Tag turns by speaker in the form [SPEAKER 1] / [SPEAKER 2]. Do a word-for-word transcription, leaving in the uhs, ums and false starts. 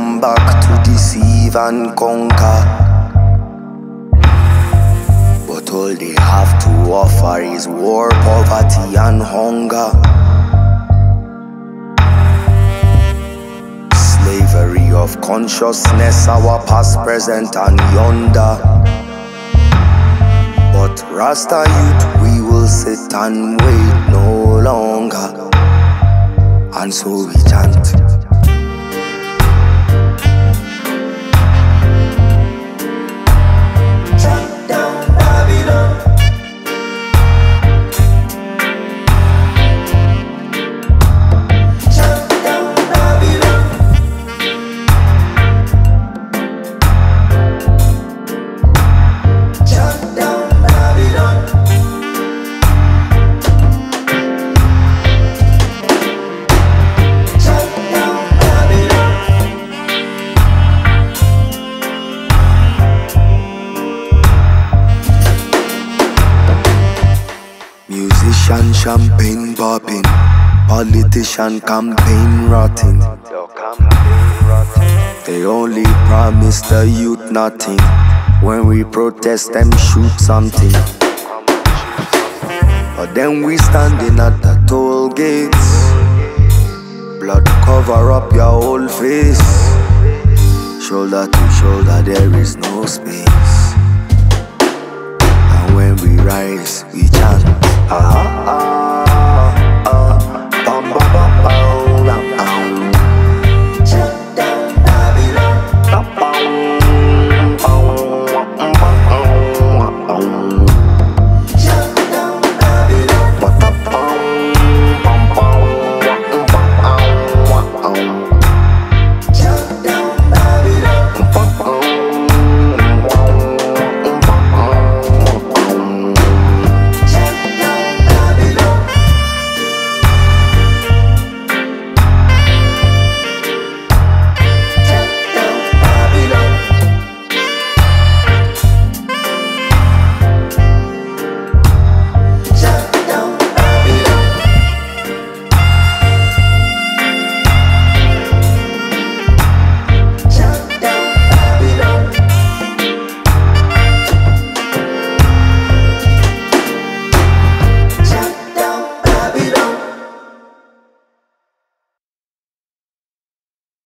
[SPEAKER 1] come back to deceive and conquer. But all they have to offer is war, poverty and hunger. Slavery of consciousness, our past, present and yonder. But Rasta youth, we will sit and wait no longer. And so we chant. Musician champagne popping, politician campaign rotting. They only promise the youth nothing. When we protest them shoot something. But then we standing at the toll gates. Blood cover up your whole face. Shoulder to shoulder there is no space. And when we rise we chant. Ah, ah.